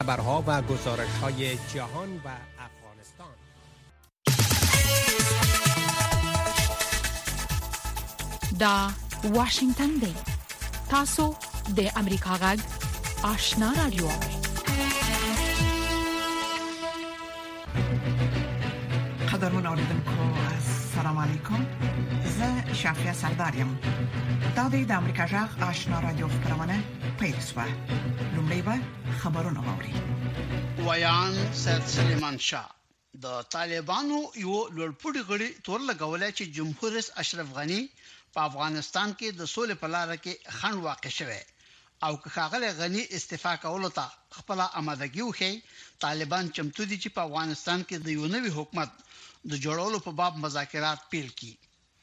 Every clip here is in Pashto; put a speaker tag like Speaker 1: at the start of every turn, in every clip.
Speaker 1: خبرها و گزارش‌های جهان و افغانستان.
Speaker 2: دا واشنگتن دی. تاسو د امریکا غږ آشنا رادیو.
Speaker 3: قدرمن اوریدونکو السلام علیکم. زه شافیا سردارم. دا د امریکا غږ آشنا رادیو خبرونه پیل شوه. لومړی به خبرونه واوري.
Speaker 4: ویان سید سلیمان شاه د طالبانو یو لوړپوړي غړي تور لګولای چې جمهور رئیس اشرف غنی په افغانستان کې د سولې په لار کې خنډ واقع شوه او کاغله غنی استعفا کولو ته خپل آمادګي وکړي. طالبان چمتو دي چې په افغانستان کې د یو نوي حکومت د جوړولو په باب مذاکرات پیل کړي.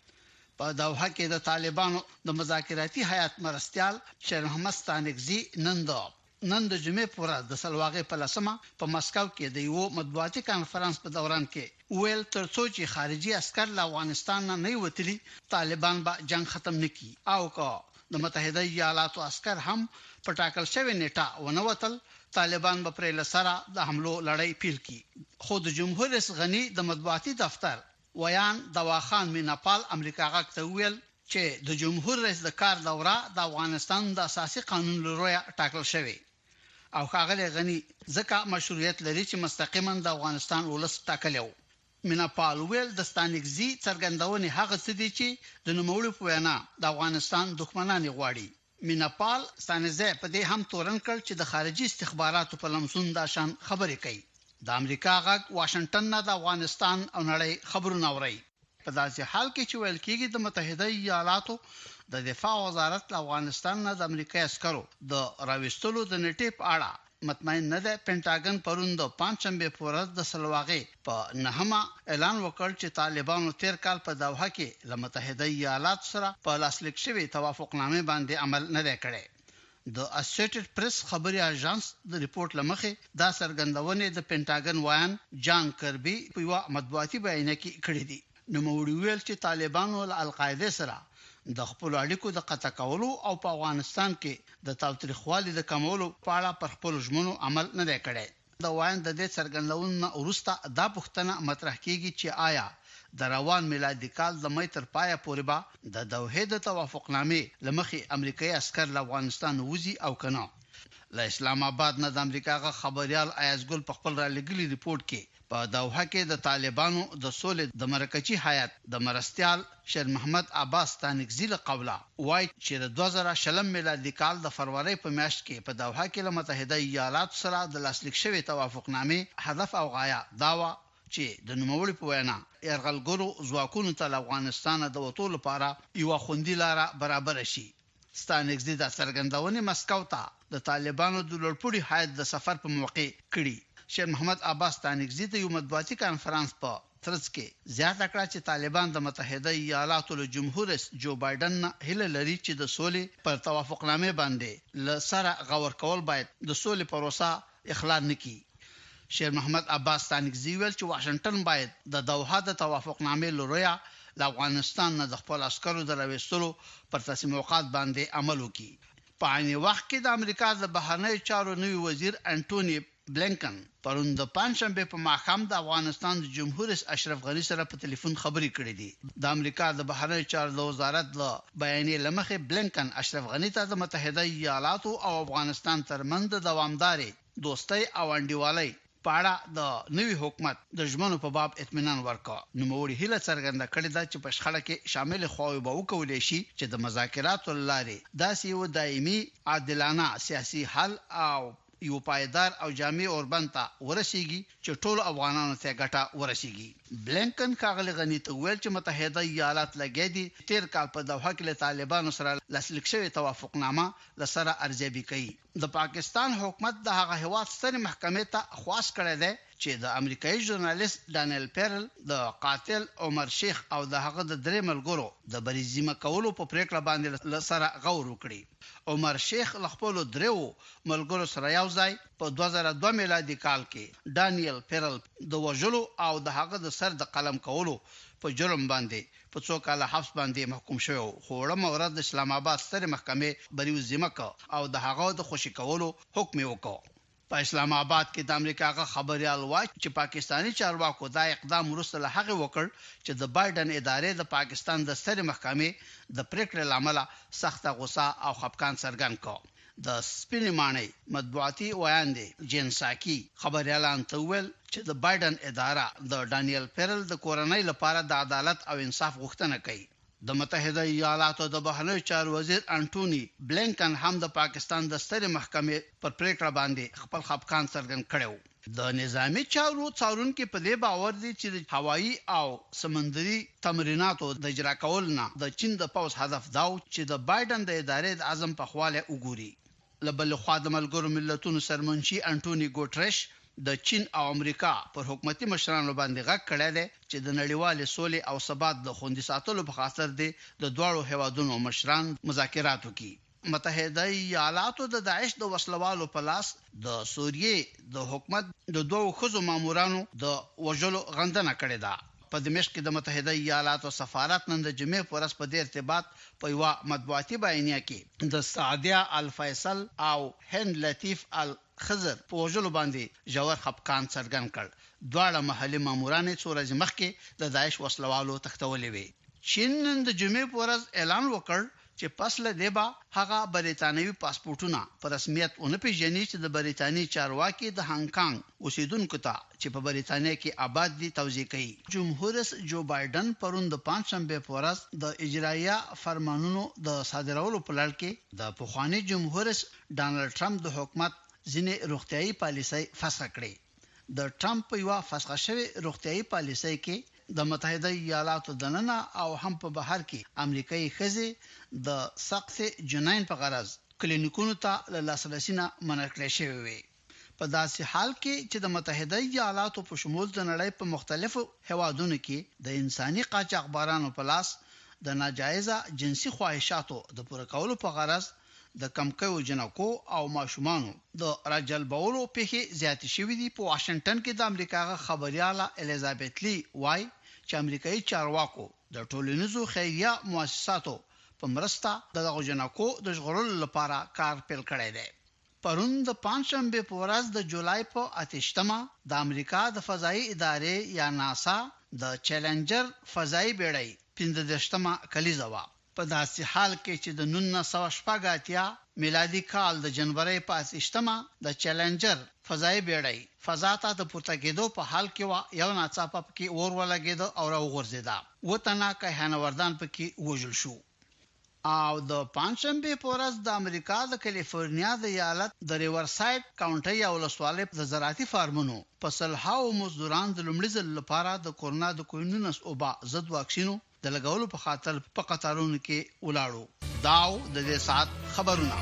Speaker 4: په دوحه کې د طالبانو د مذاکراتي هیئت مرستيال شیر محمد ستانکزی نن د جمعې پورا د سلواغې په لسمه په مسکو کې د یو مطبوعاتي کانفرنس په دوران کې ویل ترڅو چې خارجي عسكر له افغانستان نه وتلي طالبان به جنگ ختم نکړي او که د متحده ایالاتو عسكر هم په ټاکل شوی نیټه ونوتل طالبان به پر لسره د حملو لړۍ پیل کړي. خو د جمهور رئیس غنی د مطبوعاتي دفتر ویان دواخان میناپال امریکا غاک ته ویل چې د جمهور رئیس د کار دوره د افغانستان د اساسي قانون لروي ټاکل شوی او کاغله غنی ځکه مشروعیت لري چې مستقیما د افغانستان ولس ټاکلو. میناپال ویل د ستانکزی څرګندونې هغه څه دي چې د نوموړي په وینا د افغانستان دښمنان غواړي. میناپال ستانکزی په دې هم تورن کړ چې د خارجي استخباراتو په لمسون د شان خبرې کوي. د امریکا غږ واشنگټن نه د افغانستان او نړۍ خبرونه اوري. په داسې حال کې چې ویل کېږي د متحده ایالاتو د دفاع وزارت افغانستان نه د امریکا عسکرو د راوستلو د نیټې په اړه مطمئن نه ده. پینټاګن پرون د پنځشنبه په ورځ د سلواغې په نهمه اعلان وکړ چې طالبانو تیر کال په دوحه کې له متحده ایالاتو سره په لاسلیک شوی توافقنامه باندې عمل نه کړي. د اسوسییټډ پریس خبري اژانس د ریپورت لمخې دا څرګندونه د پینټاګن وایان جان کربي په یو مطبوعاتي بیان کې کړې دي. نو موږ ویل چې طالبانو له القاعده سره د خپل اړیکو د قطع کولو او په افغانستان کې د تاوتریخوالي د کمولو په اړه پر خپل ژمنو عمل نه کړي. د وایان د دې څرګندونې وروسته دا پوښتنه مطرح کیږي چې آیا د روان میلادي کال د مې تر پایه پورې به د دوحه د توافقنامې لمخې امریکایي عسكر له افغانستان وځي او کنه. له اسلام آباد نه د امریکا غا خبريال ایازګل په خپل را لګلي ریپورت کې په دوحه کې د طالبانو د سولې د مرکزی هیئت د مرستيال شیر محمد عباس ستانکزی له قوله وایي چې د 2000 میلادي کال د فروری په میاشت کې په دوحه کې له متحده ایالاتو سره د لاسلیک شوی توافقنامه هدف او غایه داوا چې د نوموړي په وینا یرغلګرو ځواکونو ته افغانستان د وټول لپاره یو خوندي لار برابر شي. ستانکزی د څرګندونې مسکو ته د طالبانو د لوړپوړي هیئت د سفر په موقع کړي. شیر محمد عباس ستانکزی د یو مطبوعاتي کانفرنس په ترڅ کې زیاته کړه چې طالبان د متحده ایالاتو له جمهور رئیس جو بایدن هله لري چې د سولې پر توافقنامه باندې ل سره غور کول باید د سولې پروسه اخلال نکړي. شیر محمد عباس ستانکزی ویل چې واشنگټن باید د دوحه د توافقنامه لروي له افغانستان نه د خپل عسکرو د راوستلو پر تصمیمات باندې عمل وکړي. په عین وخت کې د امریکا د بهرنی چارو نوي وزیر انټونی بلینکن پرون د پنځشنبه په ماښام د افغانستان د جمهور رئیس اشرف غنی سره په ټلیفون خبرې کړې دي. د امریکا د بهرنی چارو د وزارت له بیانیې لمخې بلینکن اشرف غنی ته د متحده ایالاتو او افغانستان ترمنځ د دوامداري دوستۍ او انډیوالۍ په اړه د نوي حکومت د ژمنو په باب اطمینان ورکړ. نو موږ هیله څرګنده کړې ده چې په شخړه کې شامل خواوې به وکولې شي چې د مذاکراتو لارې داسې یو دایمي عادلانه سیاسي حل او یو پایدار او جامع اوربند ته ورسیږي چې ټول افغانانو ته ګټه ورسیږي. بلینکن کاغلی غنی ته ویل چې متحده ایالات لګې دي تیر کال په دوحه کې له طالبانو سره لاسلیک شوی توافقنامه لسره ارزیابي کوي. د پاکستان حکومت د هغه هیواد ستر محکمې ته خواست کړی دی چې د امریکایي ژورنالیست دانیل پیرل د قاتل عمر شیخ او د هغه د درې ملګرو د بریزیمه کولو په پریکړه باندې لسره غور وکړي. عمر شیخ خپل دریو ملګرو سره یو ځای په 2002 میلادي کال کې دانیل پیرل د وژلو او د هغه د سر د قلم کولو په جرم باندې په څو کاله حبس باندې محکوم شو. خو ورته د اسلام آباد ستر محکمې بریزیمه او د هغه د خوشی کولو حکم وکړ. په اسلام آباد کې د امریکا غا خبريال وایي چې پاکستانی چارواکو دا اقدام وروسته له هغه وکړ چې د بایدن ادارې د پاکستان د سترې محکمې د پریکړې لامل سخت غوسه او خپګان څرګند کړ د سپینماني مطبوعاتي ویاندې جنساکی خبريالان ته ویل چې د بایدن اداره د ډانیل پیرل د کورنۍ لپاره د عدالت او انصاف غوښتنه کوي د متحده ایالاتو د بهرنیو چارو وزیر انټونی بلینکن هم د پاکستان د سترې محکمې پر پریکړه باندې خپل خپګان څرګند کړو د نظامی چارو څارونکو په دې باور دي چې د هوایي او سمندري تمریناتو د اجرا کول نه د چین د پوز هدف دا چې د بایدن د ادارې د عزم په خواله وګوري لبل خوا د ملګرو ملتونو سرمنشي انټونی ګوټرش د چین او امریکا پر حکومتي مشرانو باندې غږ کړی دی چې د نړیوال سولې او ثبات د خوندي ساتلو په خاطر دی د دوړو هیوادونو مشران مذاکرات وکړي متحده ایالاتو د داعش د وسلوالو په لاس د سوریې د حکومت د دوه خزو مامورانو د وژلو غندنه کړې ده په دمشق کې د متحده ایالاتو سفارت نن د جمعې پر ورځ په دې ارتباط په یو مطبوعاتي بیانیه کې د سعدیه الفیصل او هند لطیف خزر په وژلو باندې جوړ خپکان څرګند کړ دواړه محلي ماموران څو ورځې مخکې د داعش وسلوالو تختولې وي چین نن د جمعې په ورځ اعلان وکړ چې پس له دیبا هغه بریتانوي پاسپورتونه په رسمیت اون پیژني چې د بریتاني چارواکي د هانګ کانګ اوسیدونکو ته چې په بریتانیا کې آباد دي توضیح کړي جمهور رئیس جو بایدن پرون د پنځشنبه په ورځ د اجرایه فرمانونو د صادرولو په لړ کې د پخوانی جمهور رئیس ډانلډ ټرمپ د حکومت ځینې روغتيایي پالیسۍ فسخ کړې د ټرمپ په یو فسخ شوی روغتيایي پالیسۍ کې د متحده ایالاتو د نن او هم په بهر کې امریکایي خزې د سخت جنین په غرض کلینیکونو ته لاسرسي نه منع کړی شوی وي په داسې حال کې چې د متحده ایالاتو په شمول د نړۍ په مختلفو هیوادونو کې د انساني قاچاقبرانو په لاس د ناجایزه جنسي خواهشاتو د پوره کولو په غرض د کمکو جنکو او ماشومانو د راجلبولو په زیات شوی دی په واشنگټن کې د امریکا خبرياله الیزابت لی وای چې امریکایي چارواکو د ټولنیزو خیریه مؤسساتو په مرسته دغه جنکو د ژغورلو لپاره کار پیل کړی دی پرون د پنځشنبه په ورځ د جولای په 8مه د امریکا د فضایي ادارې یا ناسا د چیلنجر فضایي بیړۍ 15مه کلیزه وا په داسې حال کې چې د 1980 میلادي کال د جنوري په 8مه د چیلنجر فضایي بیړۍ فضا ته د پورته کېدو په حال کې یو ناڅاپه کې اور ولګېد او راوغورځېد وطنه کهانوردان پکې وژل شو او د پنځشنبه په ورځ د امریکا د کالیفورنیا د ایالت د ریورساید کاونټي او ولسوالۍ د زراعتي فارمونو په سلهاو مزدوران د لومړي ځل لپاره د کورونا د کوینونس اوبا ضد واکسینو د لګولو په خاطر په قطارونو کې ولاړو داو د دې سات خبرونه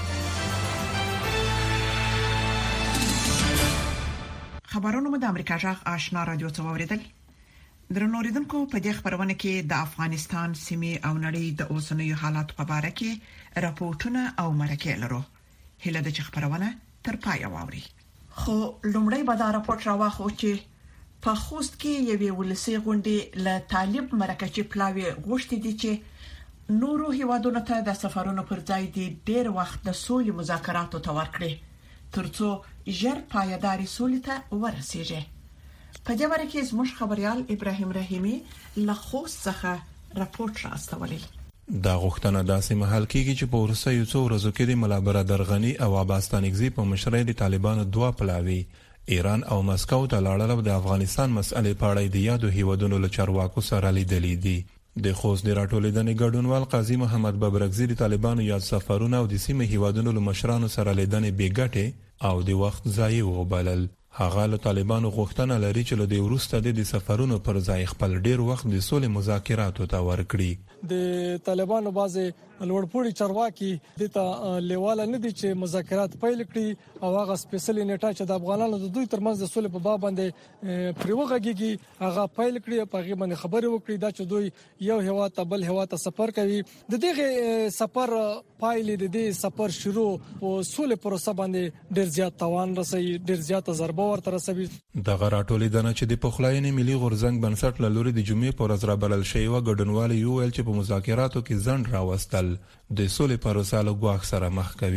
Speaker 3: خبرونه مو د امریکا جغ آشنا رادیو ته وریدل درنوریدونکو په دې خبرونه کې د افغانستان سیمې او نړۍ د اوسنیو حالات په اړه کې راپورټونه او مرکې لرو هله د خبرونه تر پای واوري خو لومړی به دا راپورټ راوخو چې په خوست کې یوې ولسی غونډې له طالب مرکچی پلاوی غوښتي دي چې نورو هیوادونو ته د سفرونو پر ځای دي ډېر وخت د سولې مذاکراتو ته ورکړي ترڅو ژر پایداري سولې ته ورسیږي په دې اړه کې زموږ خبريال ابراهيم رحیمي له خوست څخه راپورټ راستولی
Speaker 5: دا غوښتنه داسې محل کېږي چې په ورسې یو څو ورځې کې د ملابر درغنی او عباستانګزي په مشرۍ د طالبانو دوا پلاوي ایران او مسکو ته لاړل د افغانستان مسئلې په اړه د یادو هیوادونو له چارواکو سره لیدلې دي د خوست د راټولېدنې ګډونوال قاضي محمد ببرکزي د طالبانو یاد سفرونه او د سیمې هیوادونو له مشرانو سره لیدنې بیګټه او د وخت ضایع وبلل هغه له طالبانو غوښتنه لري چې له دې وروسته د سفرونو پر ځای خپل ډیر وخت د سولې مذاکراتو ته ورکړي
Speaker 6: د طالبانو بعضي لوړپوړي چارواکي د ته لیواله نه دي چې مذاکرات پیل کړي او هغه سپیشلی نیټه چې د افغانانو د دوی ترمنځ د سولې په باب باندې پریوغږي هغه پیل کړي په غي باندې خبرې وکړي دا چې دوی یو هوا ته بل هوا ته سفر کوي د دغه سفر پایلې د دې سفر شروع او سولې پروسه باندې ډیر زیات توان رسي ډیر زیات ضربه ورته رسوي
Speaker 5: دغه راټولېدنه چې د پخلاینې ملي غورزنګ بنسټ له لوري د جمعې پر ورځ رابلل شوی و ګډونوال یو ول چې په مذاکراتو کې ځند راوستل د سولې پروسه له غواخ سره مخ کوي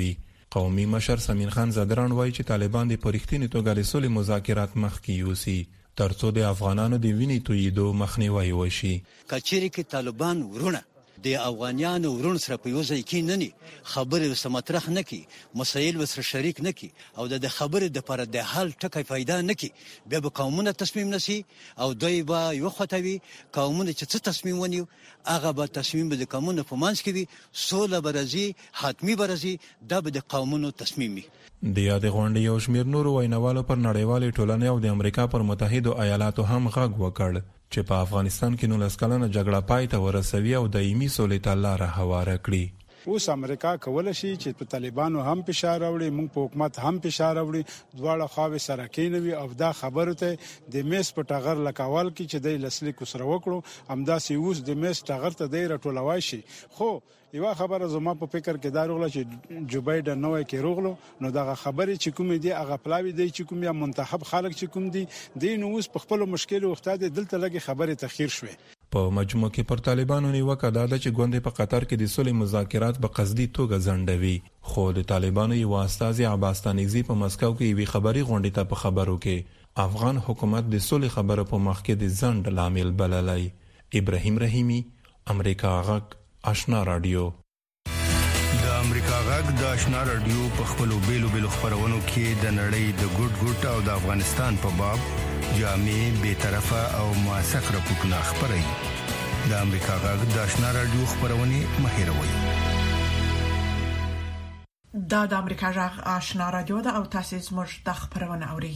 Speaker 5: قومي مشر سمین خان زادران وایي چې طالبان د پرختینی توګه د سولې مذاکرات مخکې یوسي ترڅو د افغانانو د وینې تویېدو مخنیوي وشي.
Speaker 7: کچېرې کې طالبان ورونه د افغانانو ورون سره په یو ځای کې نه ني خبرې سمطرح نه کی مسایل وسره شریک نه کی او د خبرې د پر د حل ټکي फायदा نه کی بیا به قومونه تصمیم نسی او دوی به یو خطوي قومونه چې څه تصمیم ونیو هغه به تصمیم به د قومونو په منځ کې وي سوله برازي حتمی برازي د قومونو تصمیم وي.
Speaker 5: د یاد غونډې یو شمېر نورو ویناوالو پر نړیوالې ټولنې او د امریکا پر متحدو ایالاتو هم غږ وکړ چې په افغانستان کې 19 کلنه جګړه پای ته ورسوي او دایمي سولې ته لاره هواره کړي.
Speaker 8: اوس امریکا کول شي چې په طالبانو هم فشار راوړي موږ په حکومت هم فشار راوړي دواړه خواوې سره کېنوي او دا خبره ته د میس په ټاغر لکاوال کې چې د لسلی کو سره وکړو همداسې اوس د میس ټاغر ته د راټولوي شي. خو یو خبره زما په فکر کې دا روغله چې جو بایدن نوې کې روغلو نو دا خبره چې کوم دی هغه پلاوی دی چې کوم یا منتخب خلک چې کوم دی نو اوس په خپل مشکل وخته دلته لګي خبره تخیر شوه.
Speaker 5: په مجموع کې پر طالبانو نیوکه دا ده چې ګوندې په قطر کې د سولې مذاکرات په قصدي توګه ځنډوي خو د طالبانو یو استازي عباس تانیزي په مسکو کې یوې خبري غونډې ته په خبرو کې افغان حکومت د سولې خبره په مخ کې د ځنډ لامل بللی. ابراهیم رحیمی امریکا غږ آشنا رادیو.
Speaker 9: د امریکا غږ د آشنا رادیو په خپلو بیلو خبرونو کې د نړۍ د ګډ او د افغانستان په باب جامع بے طرفه او موثق راپورټونه خبري. د امریکا غږ د آشنا رادیو خبرونه مهیروي.
Speaker 3: دا د امریکا غږ آشنا رادیو د او تاسو زموږ د خبرونه اوري.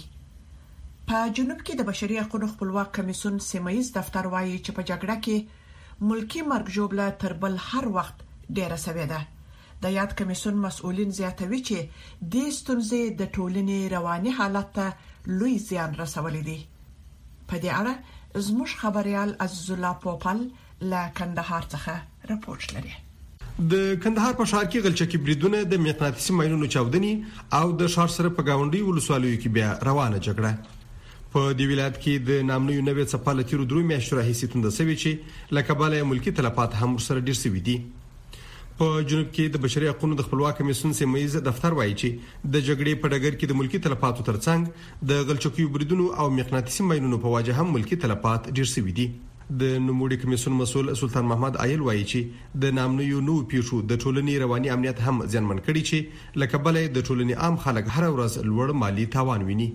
Speaker 3: په جنوب کې د بشري حقوقو خپلواک کمیسیون سیمایي دفتر وایي چې په جګړه کې ملکی مرګ جوړه تر بل هر وخت ډیره سوي ده. د یاد کمیسیون مسؤلین زیاتوي چې د ستونزې د ټولنې رواني حالت ته لوی زیان رسولې دي. په دې اړه زموږ خبريال عزیز الله پوپل له کندهار څخه راپورټ لري.
Speaker 10: د کندهار په ښار کې غلچکی بریدونه د مقناطیسي ماینونو چاودنې او د ښار سره په گاونډي ولسوالیو کې بیا روانه جګړه په دی ولایت کې د نامنوي نوې څپاله تیرو درو میاشتو راهیسې توند سوي چې لکه بالا ملکی تلفات هم سره ډیر سوي دي. په جنوب کې د بشري حقوقو د خپلواک کمیسیون سیمایي دفتر وایي چې د جګړې په ډګر کې د ملکی تلفاتو ترڅنګ د غلچکیو بریدونو او مقناطیسي ماینونو په وجه هم ملکی تلفات ډیر سوي دي. د نوموړي کمیسیون مسؤل سلطان محمد عایل وایي چې د نامنوي نو پیښو د ټولنې رواني امنیت هم ځنمن کړي چې لکه بلې د ټولنې عام خلک هر ورځ لوړ مالی تاوان ویني.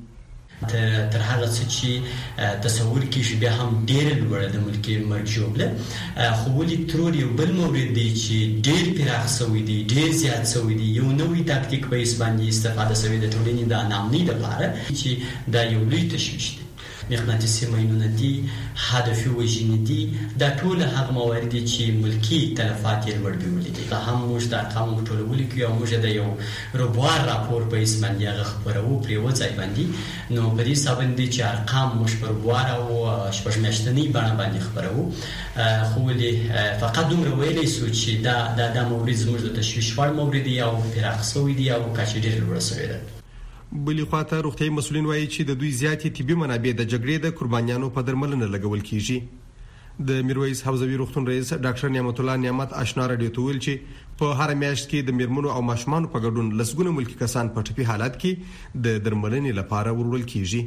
Speaker 11: تر هغه څه چې تصور کیږي بیا هم ډېر لوړ د ملکی مرګ جوړه خو ولې ترور یو بل مورد دی چې ډېر پراخ شوی دی ډېر زیات شوی دی یو نوې تاکتیک په اسبانیا استفاده شوی د ټولنې د نامنۍ لپاره چې دا یو لوی تشویش دی. مقناطیسي ماینونه دي هدفي وژنې دي دا ټول هغه موارد دي چې ملکی تلفات یې لوړ بیولې دي. هم موږ د ارقامو ټولولو کې او موږ د یو روبوار راپور په اسبانیا خبرو پرې وځای باندې نو په دې سبب دي چې ارقام موږ پر روبوار او شپږ میاشتنی باندې خبرو خو ولې فقط دومره ویلې سو چې دا مورد زموږ د تشویش وړ مورد دی او پراخ شوی دی او کاش ډېر لوړ شوی دی.
Speaker 10: بلی خواته روغتیايي مسؤلین وایي چې د دوی زیاتې طبي منابع د جګړې د قربانیانو په درملنه لګول کیږي. د میرویس حوزوي روغتون رئیس ډاکټر نعمت الله نعمت آشنا رادیو ته ویل چې په هر میاشت کې د میرمنو او ماشومانو په ګډون لسګونه ملکی کسان په ټپي حالت کې د درملنې لپاره ورول کیږي.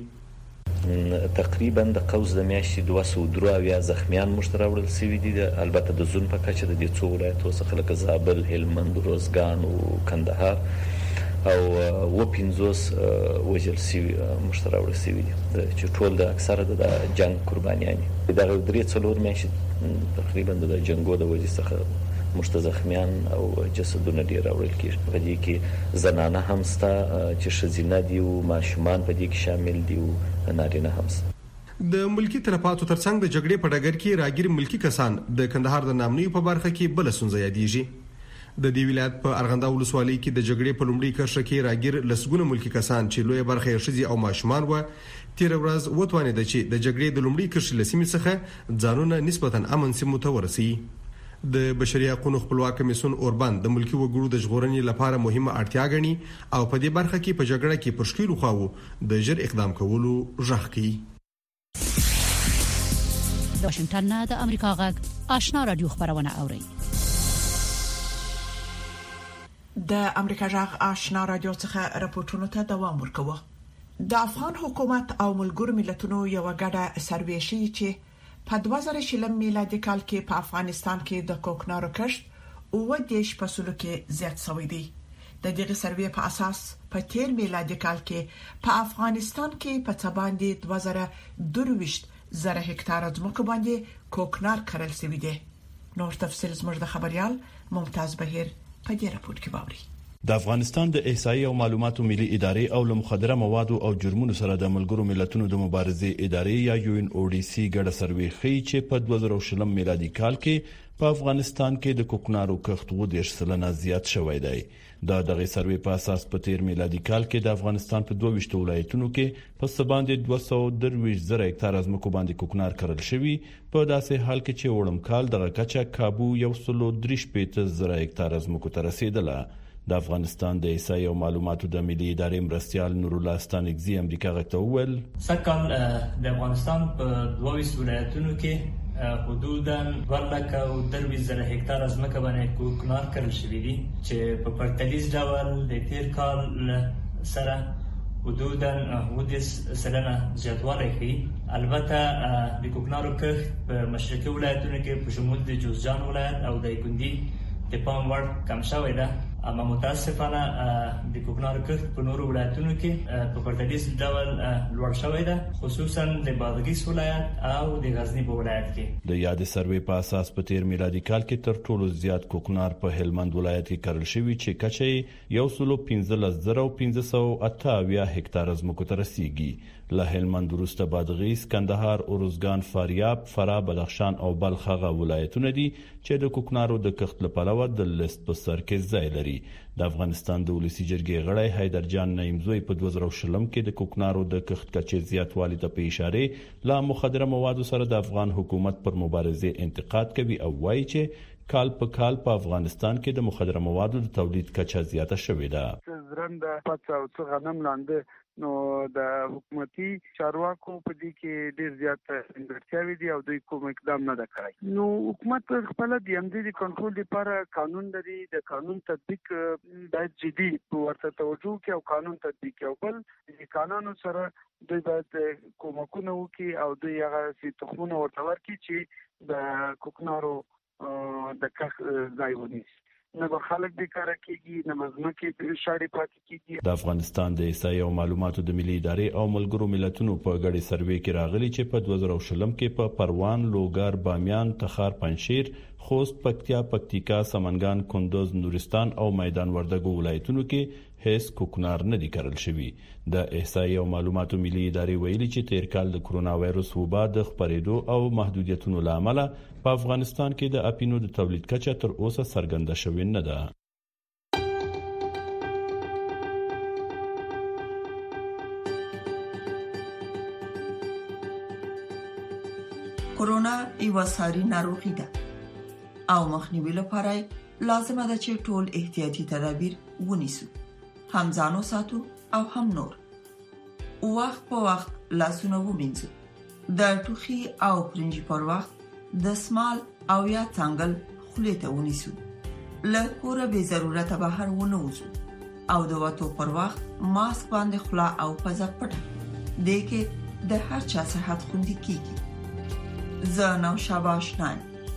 Speaker 12: تقریبا د قوس د میاشتې 203 زخمیان مشتراوړل سوي دي. البته د زون په کچه د دې څو ولایتو څخه لکه زابل، هلمند، روزګان او کندهار او و50 وجل سوي مشتراوړل سوي دي چې ټول د اکثره د جنگ قربانیان دي. دا 3-4 میاشتې تقریبا د جنگو د وجې څخه مشتزخمیان او جسدونه ډیر راوړل کیږي. په دې کې زنانه هم ستا چې ښځینه دي او ماشومان په دې کې شامل دي او نارینه هم ستا.
Speaker 10: د ملکی تلفاتو ترڅنګ د جګړې په ډګر کې راګیر ملکی کسان د کندهار د نامنۍ په برخه کې بل سنځ یادېږي. د دې ولایت په ارغنده ولسوالۍ کې د جګړې په لومړي کرښه کې راګیر لسګونه ملکی کسان چې لوی برخه یې ښځې او ماشومان و تیر ورځ وتوانید چې د جګړې د لومړي کرښې لسیمې څخه ځانونه نسبتا امن سیمو ته ورسي. د بشري حقوقو خپلواک کمیسیون اوربند د ملکی وګړو د ژغورنې لپاره مهمه اړتیا غني او په دې برخه کې په جګړه کې پر شکیلو خواو د ژر اقدام کولو ژغ کوي.
Speaker 2: د واشنگټن نه د امریکا غږ آشنا رادیو خبرونه اوري.
Speaker 3: د امریکا جغ آشنا رادیو څخه راپورټونه ته دوام ورکوه. د افغان حکومت او ملګرو ملتونو یو غړډه سروې شي چې په 2000 میلادي کال کې په افغانستان کې د کوکنارو کښت او د شپسلو کې زیات شوی دی. د دغه سروې په اساس په 13 میلادي کال کې په افغانستان کې په څباندې 2022 زره هکتار ځمکه باندې کوکنار کرل شوی دی. نور تفصیل زموږ د خبريال ممتاز بهیر په دې راپور کې باوري.
Speaker 13: د افغانستان د احصایې او معلوماتو ملي ادارې او له مخدره موادو او جرمونو سره د ملګرو ملتونو د مبارزې ادارې یا UNODC ګډه سروې ښیي چې په 2020 میلادي کال کې په افغانستان کې د کوکنارو کښت 10% زیات شوی دی. دغه سروې په اساس په 13 میلادي کال کې د افغانستان په 22 ولایتونو کې په سباندې 223 زره هکتار ځمکو باندې کوکنار کرل شوی، په داسې حال کې چې وړم کال دغه کچه کابو 133 زره هکتار ځمکو ته رسیدله. د افغانستان د احصایې او معلوماتو د ملي ادارې مرستیال نور الله ستانګزي امریکا غته وویل
Speaker 14: سکهال د افغانستان په 22 ولایتونو کې حدوداً 2.3 زره هکتار ځمکه باندې کوکنار کرل شوی دي چې په پرتلیز ډول د تیر کال سره حدوداً 10% زیاتوالی کوي. البته د کوکنارو کښت په مشرقي ولایتونو کې په شمول د جوزجان ولایت او د ګوندي د پام وړ کم شوی ده، اما متاسفانه د کوکنارو کښت په نورو ولایتونو کې په پرتلیز ډول لوړ شوی ده، خصوصا د بادغیس ولایت او د غزنی په ولایت کې.
Speaker 13: د یاد سروې په اساس په 13 میلادي کال کې تر ټولو زیات کوکنار په هلمند ولایت کې کرل شوی چې کچې 115,528 هکتار ځمکو ته رسیږي. له هلمند وروسته بادغیس، کندهار، ارزګان، فاریاب، فراه، بدخشان او بلخ هغه ولایتونه دي چې د کوکنارو د کښت لپاره د لیست په سر کې ځای لري. د افغانستان د ولسی جرګې غړی حیدر جان نعیمزوی په 2020 کې د کوکنارو د کښت کچې زیاتوالی ته په اشاره لا مخدره موادو سره د افغان حکومت پر مبارزې انتقاد کوي او وایي چې کال په کال په افغانستان کې د مخدره موادو د تولید کچه زیاته شوې ده.
Speaker 15: زرنده پڅ او څه غنم لاندې نو د حکومتي چارواکو په دې کې ډیر زیات انګړتیاوي دي او دوی کوم اقدام نه کوي. نو حکومت خپل د امنیتي کنټرول لپاره قانون لري، د قانون تطبیق باید جدي ورته توجه کوي او قانون تطبیق کوي. بل د قانونو سره دوی باید کومکونه وکړي او دوی هغه چې تخمونه ورته ورکړي چې د کوکنارو د کښت ځای ونیسي. نه خلک بیکار کیږي، نه مزمکه شاړې پاتې کیږي.
Speaker 13: د افغانستان د احصایې او معلوماتو د ملي ادارې او ملګرو ملتونو په ګډه سروې کې راغلي چې په 2020 کې په پروان، لوګر، بامیان، تخار، پنجشیر، خوست، پکتیا، پکتیکا، سمنګان، کندوز، نورستان او میدان وردګو ولایتونو کې هیڅ کوکنار نه دی کرل شوی. د احصایې او معلوماتو ملي ادارې ویلي چې تیر کال د کرونا وایروس وبا د خپرېدو او محدودیتونو لامل په افغانستان کې د اپینو د تولید کچه تر اوسه څرګنده شوې نه ده.
Speaker 16: کرونا یو ساري ناروغي ده او مخنیوي لپاره لازمه ده چې ټول احتیاطي تدابیر ونیسو، هم ځانو ساتو او هم نور. وخت په وخت لاسونه ومینځو، د ټوخي او پرنجي پر وخت د سمال او یا څنګل خولې ته ونیسو، له کوره به ضرورت بهر ونه وځو او د وټو پر وخت ماسک باندې خلا او پزه پټه دې کې د هر چا صحت خوندي کیږي. زه نو شاباش نه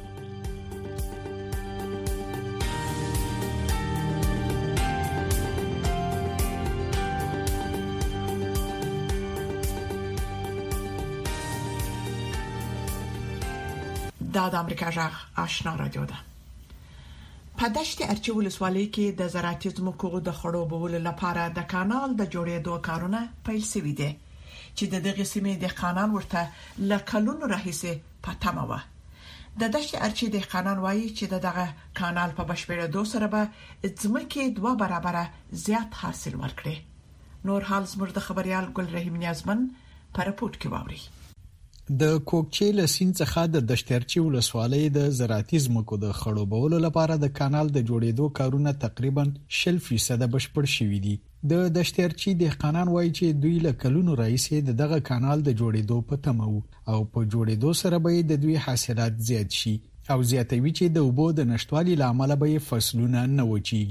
Speaker 3: د امریکا جغ آشنا رادیو ده. په دشت ارچي ولسوالۍ کې د زراعتي ځمکو د خړوبولو لپاره د کانال د جوړېدو کارونه پیل شوي دي چې د دغه سیمې دهقانان ورته لکلونو راهیسې پاتمه و. د دشت ارچي دهقانان وایي چې دغه کانال په بشپړېدو سره به ځمکې 2 برابره زیات حاصل ورکړي. نور حال زموږ د خبريال ګل رحیم نیازمن په راپورټ کې واوري.
Speaker 17: د کوکچې لسین څخه د دشترچی ولسوالۍ د زراعتي ځمکو د خړوبولو لپاره د کانال د جوړېدو کارونه تقریبا 60% بشپړ شوي دي. د دشترچی دهقانان وایي چې دوی له کلونو راهیسې دغه کانال د جوړېدو په تمه وو او په جوړېدو سره به د دوی حاصلات زیات شي او زیاتوي چې د اوبو د نشټوالي لامل به فصلونه نه وچیږي.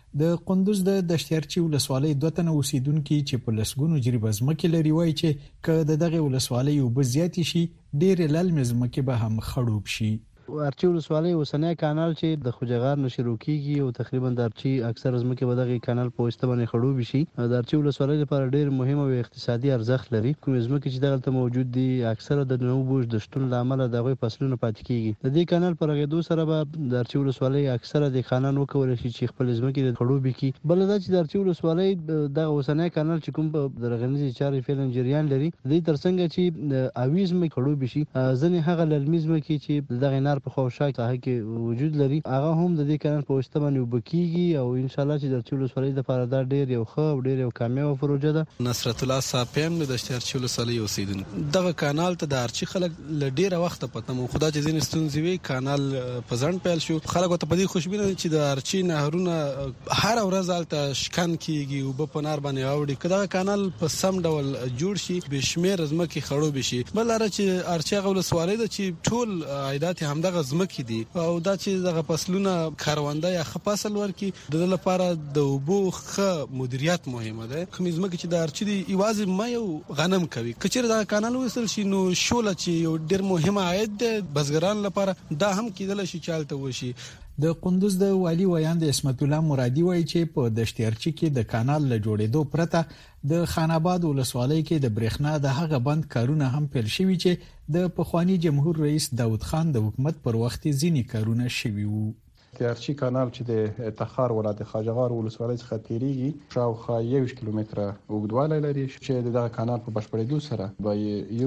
Speaker 17: د قندوز د دشتیارچی ولسوالۍ 2 تنه اوسیدونکو چې په لسګونو جریبه ځمکې لري وایي چې که دغه ولسوالۍ وب زیات شي ډېر للم ځمکې به هم خړوب شي.
Speaker 18: ارچی ولسوالۍ اوسنۍ کانال چې د خوجغار نه شروع کیږي او تقریبا د ارچی اکثر ځمکې به دغه کانال په واسطه باندې خړوب شي. د ارچی ولسوالۍ لپاره ډېر مهم او اقتصادي ارزښت لري. کوم ځمکې چې دغه موجود دي اکثر د نوبوج د شتون لامل دغه فصلونه پاتې کیږي. د دې کانال پر غېدو سره به د ارچی ولسوالۍ اکثر د خانان وکول شي چې خپل ځمکې خړوب کړي. بل دا چې د ارچی ولسوالۍ د اوسنۍ کانال چې کوم په درغنیزي چارې فعلا جریان لري د دې ترڅنګ چې اویزم خړوب شي ځنې هغه للمیزم چې دغه نار په خوشا کې وجود لري هغه هم د دې کانال په واسطه باندې وبکیږي او ان شاء الله چې د ارچی ولسوالۍ لپاره دا ډېر یو ښه او ډېر یو کامیاب پروژه ده.
Speaker 19: نصرت الله صاحب د ارچی ولسوالۍ اوسیدونکو دغه کانال ته د ارچی خلک ل ډېر وخت پته مو خدای چې زین ستونزې وي کانال په ځان پیل شو خلک ته په دې خوشبینه چې د ارچی نهرونه هر ورځ الته شکن کیږي او په نار باندې اوړي کدا کانال په سم ډول جوړ شي بشمیر ځمکې خړوب شي. بل لاره چې ارچی ولسوالۍ د چې ټول عایدات همدغه ځمکې دي او دا چې دغه فصلونه کارونده یا خپاسل ورکی د لپاره د وبو ښه مدیریت مهمه ده. کوم ځمکې چې د ارچی دی ایوازي ما یو غنم کوي کچېر دا کانال وصل شي نو شوله چې یو ډېر مهمه عاید ده بزګران لپاره دا هم کېدل شي چالت وشي.
Speaker 17: د قندوز د والی ویاند اسمت الله مرادي وایي چې په دشتیارچی کې د کانال له جوړېدو پرته د خان آباد ولسوالۍ کې د برېښنا د هغه بند کارونه هم پیل شوي چې د پخوانی جمهور رئیس داود خان د حکومت پر وخت ځینې کارونه شوي وو.
Speaker 20: ارچی کانال چې د تخار ولایت خاجغار ولسوالۍ څخه تیریږي شاوخوا 1 کیلومتره اوږدوالی لري چې دغه کانال په بشپړېدو سره به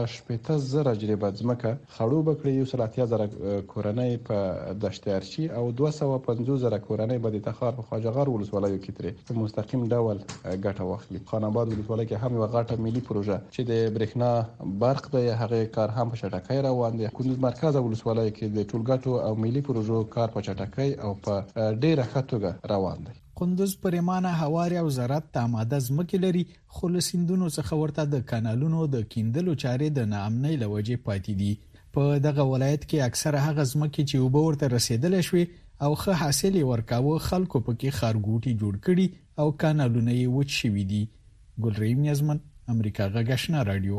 Speaker 20: 1.8 جریبه ځمکه خړوبه کړي 1.8 کورنۍ په دشت ارچی او 250,000 کورنۍ به د تخار په خاجغار ولسوالۍ کې ترې په مستقیم ډول ګټه واخلي. خان آباد ولسوالۍ کې هم یو غټه ملي پروژه چې د برېښنا برق د هغه کار هم په چټکۍ روان دی. کندوز مرکز ولسوالۍ کې د ټولګټو او ملي پروژو کار په او په ډیره ښه روان دی.
Speaker 17: قندوز پرېمانه هواري او زراعت ته آماده ځمکې لري خو له سیندونو څخه ورته د کانالونو د کیندلو چارې د ناامنۍ له وجې پاتې دي. په دغه ولایت کې اکثره هغه ځمکې چې اوبه ورته رسیدلې شوې او ښه حاصل یې ورکاوه خلکو پکې ښارګوټي جوړ کړي او کانالونه یې وچ شوي دي. ګلریم نیازمن امریکا غږ آشنا رادیو.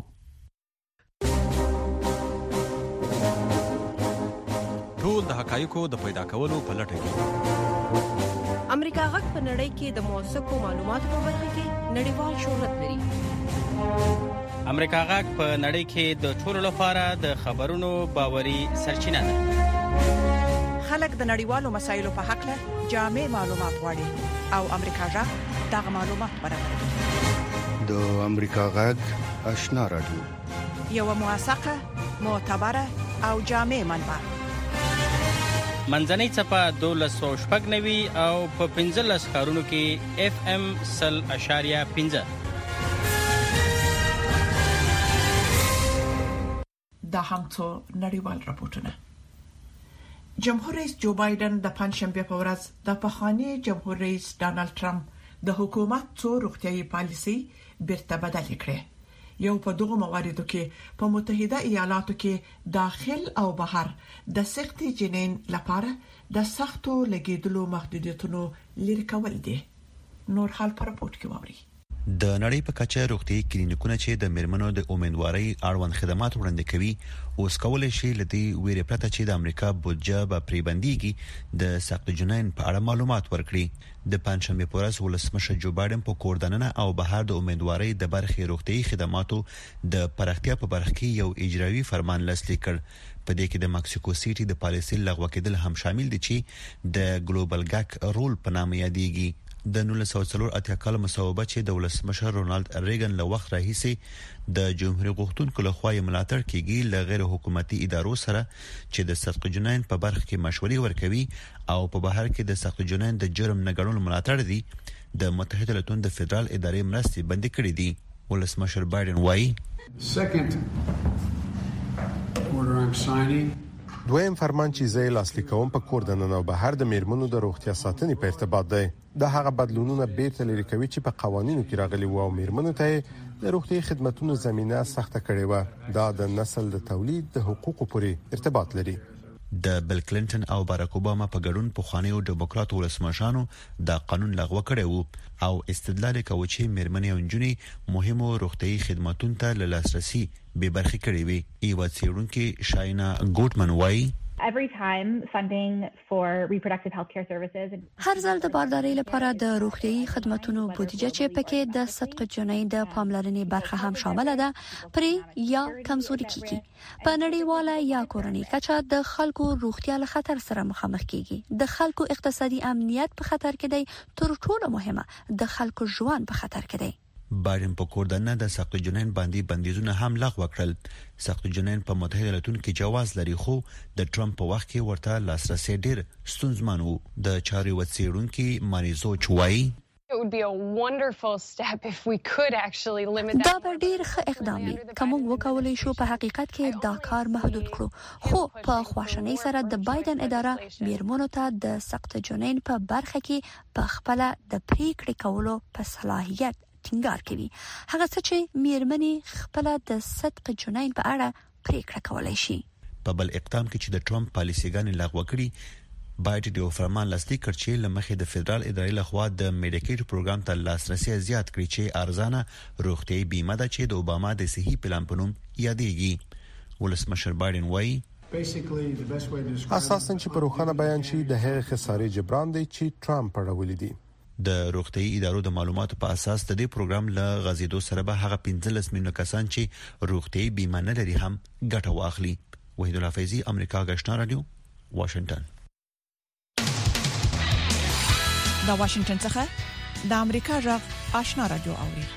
Speaker 21: ټول د حقایقو د پیدا کولو په لټه کې
Speaker 22: امریکا غږ په نړۍ کې د موثقو معلوماتو په برخه کې نړیوال شهرت لري.
Speaker 23: امریکا غږ په نړۍ کې د ټولو لپاره د خبرونو باوري سرچینه ده.
Speaker 3: خلک د نړیوالو مسایلو په حق له جامع معلومات غواړي او امریکا غږ دغه معلومات برابروي.
Speaker 9: د امریکا غږ آشنا رادیو
Speaker 3: یو موثقه معتبره او جامع منبع
Speaker 23: منځنۍ چپه 1290 او په 15 ښارونو کې FM 100.5
Speaker 3: دا هم څو نړیوال راپورټونه. جمهور رئیس جو بایدن د پنځشنبه په ورځ د پخوانی جمهور رئیس ډانلډ ټرمپ د حکومت څو روغتیايي پالیسي بیرته بدل کړې. یو په دغه مواردو کې په متحده ایالاتو کې داخل او بهر د سختي جنین لپاره د سختو لګیدلو محدودیتونو لري کول دي. نور حال پر راپورټ کې ووري.
Speaker 24: د نړۍ په کچه روغتي کلینیکونه چې د میرمنو د امیدوارۍ اړوند خدمات وړاندې کوي اوس کولای شي لدی ویرې پرته چې د امریکا بودجه به پریبنديږي د سخت جنین په اړه معلومات ورکړي. د پنځشنبه په ورځ ولسمشر جو بایدن په کوردننه او بهر د امیدوارۍ د برخې روغتي خدماتو د پراختیا په برخه کې یو اجرایي فرمان لاسلیک کړ. په دې کې د مکسیکو سیټي د پالیسي لغوه کېدل هم شامل دي چې د ګلوبل ګاک رول په نامه یادېږي. د 1940 کال مصوبه چې د ولسمشر رونالد ریګن له وخت راهیسې د جمهوریت غوښتونکو لخوا ملاتړ کیږي ل غیر حکومتي ادارو سره چې د سخت جنین په برخه کې مشورې ورکوي او په بهر کې د سخت جنین د جرم نه ګڼلو ملاتړ دي. د متحده ایالاتو د فدرال ادارې مرستې بند کړې دي. ولسمشر بایدن وایي
Speaker 25: دویم فرمان چې زه لاسلیک کوم په کوردننه او بهر د میرمنو د روغتیا ساتنې په ارتباط دی. د هغه بدلونونه بیرته لري کوي چې په قوانینو کې راغلي وو او میرمنو ته د روغتي خدماتو زمينه سخته کړې و. دا د نسل د تولید د حقوقو پورې ارتباط لري.
Speaker 24: د بل کلینټن او باراک اوباما په ګډون په خوانیو ډیموکرات ولسمشانو د قانون لغوه کړی وو او استدلال کوي چې میرمنې او نجونې مهمو روغتيایي خدماتو ته له لاسرسي به برخې کړې وي. ایوا څېړونکو شاینا ګوټمن وایي
Speaker 1: Every time funding for reproductive healthcare services
Speaker 2: هر ځل د باردارۍ لپاره د روغتيایي خدماتو بودیجه چې پکې د صدق جنۍ د پاملرنې برخه هم شامل ده پرې یا کمزوري کیږي. په نړیواله یا کورنۍ کچه د خلکو روغتیا له خطر سره مخامخ کیږي. د خلکو اقتصادي امنیت په خطر کې دی، تر ټولو مهمه د خلکو ژوند په خطر کې دی.
Speaker 24: بایدن په کوردنه د سخت جنین باندې بندیزونه هم لغوه کړل. سخت جنین په متحده ایالاتونو کې جواز لري خو د ټرمپ په وخت کې ورته لاسرسي ډیر ستونزمن وو. د چاري وڅېړونکو مانیزو چوي
Speaker 4: It would be a wonderful step if we could actually limit that.
Speaker 2: دا به ډیر ښه اقدام وي کوم وکولای شو په حقیقت کې دا کار محدود کړو خو په خواشنۍ سره د بایدن اداره میرمنو ته د سخت جنین په برخه کې په خپل د پریکړې کولو په صلاحیت ټینګار کوي. هغه څه چې میرمنې خپل د صدق جنین په اړه پریکړه کولای شي.
Speaker 24: په بل اقدام کې چې د ټرمپ پالیسيګان لغوه کړي بایدن یو فرمان لاسلیک کړ چې لمخې د فدرال ادارې لخوا د میډیکیډ پروګرام ته لاسرسي زیات کړي چې ارزانه روغتيایي بیمه ده چې د اوباما د صحي پلان په نوم یادېږي. ولسمشر بایدن وایي
Speaker 25: اساساً چې په روښانه بیان شي د هغه خسارې جبران دی چې ټرمپ اړولې دي.
Speaker 24: د روغتيایي ادارو د معلوماتو په اساس د دې پروګرام له غزیدو سره به هغه 15 میلیونه کسان چې روغتيایي بیمه نه لري هم ګټه واخلي. وحید الله فیضی، امریکا غشنا رادیو، واشنگټن.
Speaker 3: د واشنگټن څخه د امریکا غږ آشنا رادیو اوري.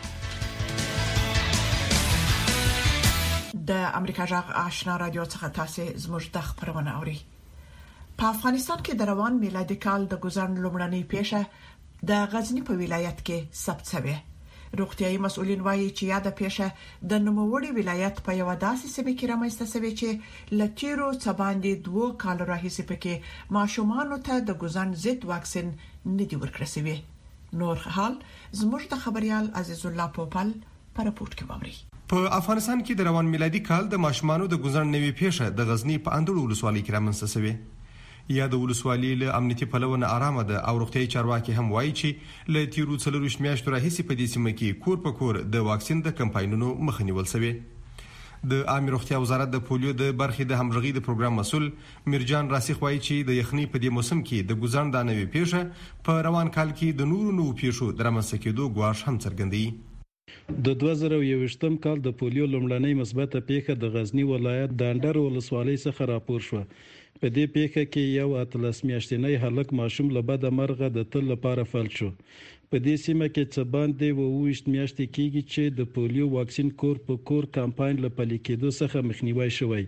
Speaker 3: د امریکا غږ آشنا رادیو څخه تاسو زموږ د خبرونه اوري. په افغانستان کې د روان میلادي کال د ګذر لومړنۍ پیښه د غزنی په ولایت کې ثبت شوه. روغتيایي مسؤلین وایي چې یاد پیښه د نوموړي ولایت په یو داسې سیمه کې رامنځته شوه چې لټیرو څباندې 2 کال راهیسې پکې ماشومان ته د ګذر ضد واکسین نه دی ورکړل شوی. نور حال زموږ د خبريال عزیز الله پوپل پر راپورټ کې ومري.
Speaker 10: په افغانستان کې د روان میلادي کال د ماشومان د ګذر نوې پیښه د غزنی په اندړو ولسوالۍ کې رامنځته شوه. یا د ولسوالۍ له امنیتي پلوونه آرامه ده او روغتيایي چارواکي هم وایي چې له تیرو 4 میاشتو راهیسې په دې سیمه کې کور په کور د واکسین د کمپاینونو مخه نیول شوی. د عامه روغتیا وزارت د پولیو د برخې د همغږي د پروګرام مسؤل میرجان راسخ وایي چې د یخنۍ په دې موسم کې د ګذر د نوې پیښه په روان کال کې د نورو نوو پیښو درمسته کېدو غواړ هم څرګندوي.
Speaker 6: د 2021م کال د پولیو لومړنۍ مثبته پیښه د غزنی ولایت د اندړ ولسوالۍ څخه راپور شوه. په دې پیښه کې یو 13 میاشتنی هلک ماشوم له بده مرغه د تل لپاره فلج شو. په دې سیمه کې څه باندې 22 میاشتې کېږي چې د پولیو واکسین کور په کور کمپاین له پلي کېدو څخه مخنیوي شوی.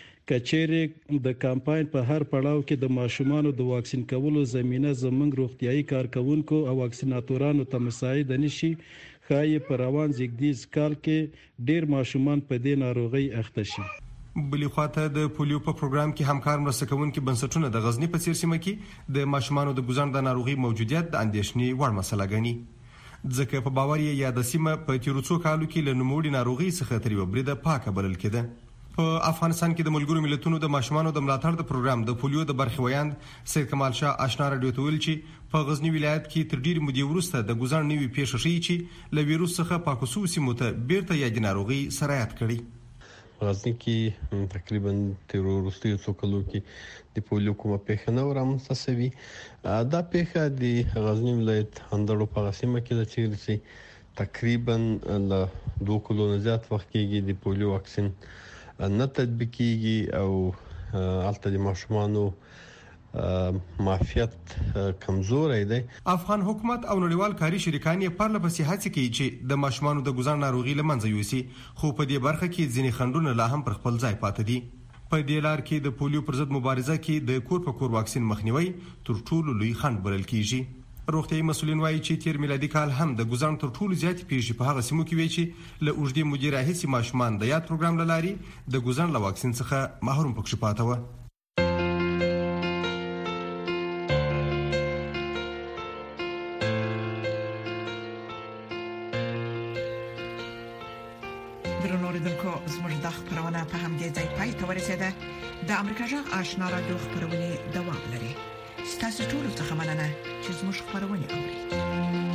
Speaker 6: کچېره د کمپاین په هر پړاو کې د ماشومانو د واکسین کولو زمينه زمنګ روغتيایي کارکونکو او واکسیناتورانو ته مساعد نشي خای په روان زیږدیز کال کې ډیر ماشومان په دې ناروغي اخته شي.
Speaker 10: بلې خواته د پولیو په پروګرام کې همکار مرسته کوونکي بنسټونه د غزنی په څیر سیمه کې د ماشومانو د ګذر د ناروغي موجودیت د اندېښنې وړ مسله ګڼي. ځکه په باور یې یا د سیمه په تیرو څو کالو کې له نوموړي ناروغي څخه تر یو بریده پاکه بلل کېده. په افغانستان کې د ملګرو ملتونو د ماشومانو د ملاتړ د پروګرام د پولیو د برخې ویاند سید کمال شاه آشنا رادیو ته ویل چې په غزنی ولایت کې تر ډیر مودې وروسته د ګذر نوې پیښه شي چې له ویروس څخه پاکو سیمو ته بیرته یاد ناروغي سرایت کړي.
Speaker 7: غزنی کې تقریبا تر وروستیو څو کلو کې د پولیو کومه پیښه نه ورامنځته شوې. دا پیښه د غزنی ولایت اندړو په سیمه کې د چیرې تقریبا له 2 کلو نه زیات وخت کې د پولیو واکسین نه تطبیقيږي او البته د ماشومانو معافیت کمزورې دی.
Speaker 10: افغان حکومت او نړیوال کاري شریکان یې پرله پسې هڅې کوي چې د ماشومانو د ګذر ناروغي لمنځه یوسي خو په دې برخه کې ځینې خنډونه لا هم پر خپل ځای پاتې دي. په دې لار کې د پولیو پر ضد مبارزه کې د کور په کور واکسین مخنیوي تر ټولو لوی خنډ بلل کیږي. روغتيایي مسؤلین وایي چې تیر میلادي کال هم د ګذر تر ټولو زیات پیښې په هغه سیمو کې وي چې له اوږدې مودې راهیسې ماشومان د یاد پروګرام لاري د ګذر له واکسین څخه محروم پکې پاتې و.
Speaker 3: درنو اوریدونکو زموږ د خبرونه په همدې ځای پای ته ورسیده. د امریکا جغ آشنا رادیو خبرونه دوام لري. ستاسو ټول څه مننه چې زموږ خبرونه اوري.